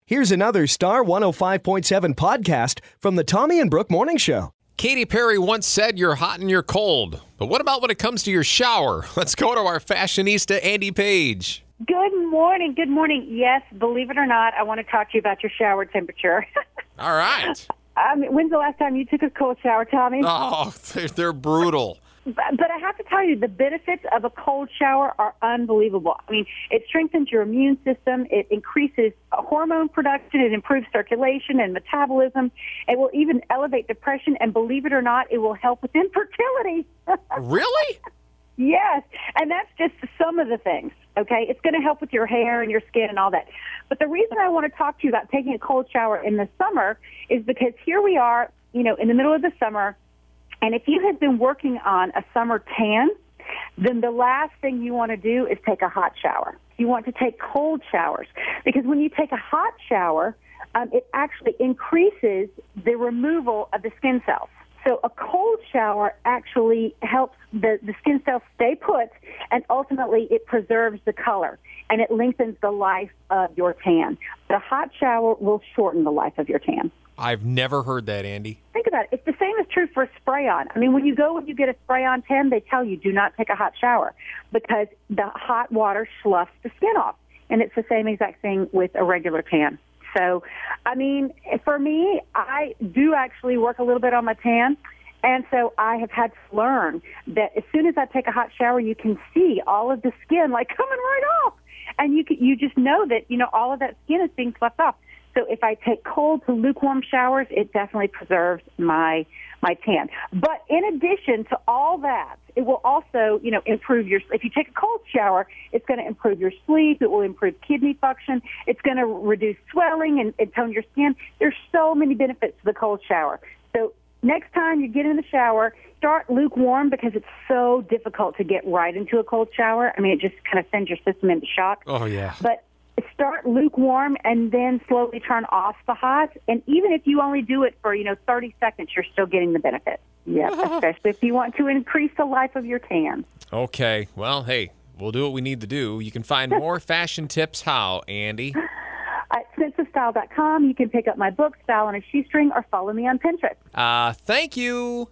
Here's another Star 105.7 podcast from the Tommy and Brooke Morning Show. Katy Perry once said you're hot and you're cold. But what about when it comes to your shower? Let's go to our fashionista, Andy Page. Good morning. Good morning. Yes, believe it or not, I want to talk to you about your shower temperature. All right. When's the last time you took a cold shower, Tommy? Oh, they're brutal. But I have to tell you, the benefits of a cold shower are unbelievable. I mean, it strengthens your immune system. It increases hormone production. It improves circulation and metabolism. It will even elevate depression. And believe it or not, it will help with infertility. Really? Yes. And that's just some of the things, okay? It's going to help with your hair and your skin and all that. But the reason I want to talk to you about taking a cold shower in the summer is because here we are, in the middle of the summer. And if you have been working on a summer tan, then the last thing you want to do is take a hot shower. You want to take cold showers because when you take a hot shower, it actually increases the removal of the skin cells. So a cold shower actually helps the skin cells stay put, and ultimately it preserves the color, and it lengthens the life of your tan. The hot shower will shorten the life of your tan. I've never heard that, Andy. Think about it. The same is true for a spray-on. I mean, when you get a spray-on tan, they tell you do not take a hot shower because the hot water sloughs the skin off. And it's the same exact thing with a regular tan. So, I mean, for me, I do actually work a little bit on my tan. And so I have had to learn that as soon as I take a hot shower, you can see all of the skin like coming right off. And you just know that, all of that skin is being sloughed off. So if I take cold to lukewarm showers, it definitely preserves my tan. But in addition to all that, it will also, improve if you take a cold shower, it's going to improve your sleep. It will improve kidney function. It's going to reduce swelling and tone your skin. There's so many benefits to the cold shower. So next time you get in the shower, start lukewarm because it's so difficult to get right into a cold shower. I mean, it just kind of sends your system into shock. Oh, yeah. But start lukewarm and then slowly turn off the hot. And even if you only do it for, 30 seconds, you're still getting the benefit. Yeah, especially if you want to increase the life of your tan. Okay. Well, hey, we'll do what we need to do. You can find more fashion tips how, Andy? At sensestyle.com. You can pick up my book, Style on a Shoestring, or follow me on Pinterest. Thank you.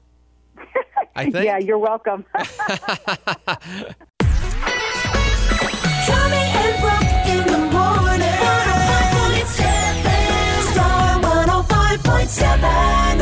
I think. Yeah, you're welcome. Tommy and Brooke in the morning. 105.7 Star 105.7.